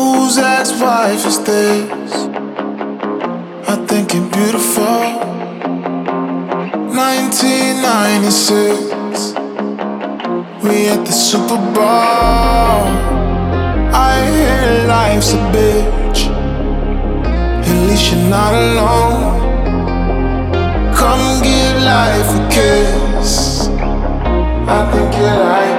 Whose ex-wife is this? I think you're beautiful. 1996, we at the Super Bowl. I hear life's a bitch, at least you're not alone. Come give life a kiss, I think you like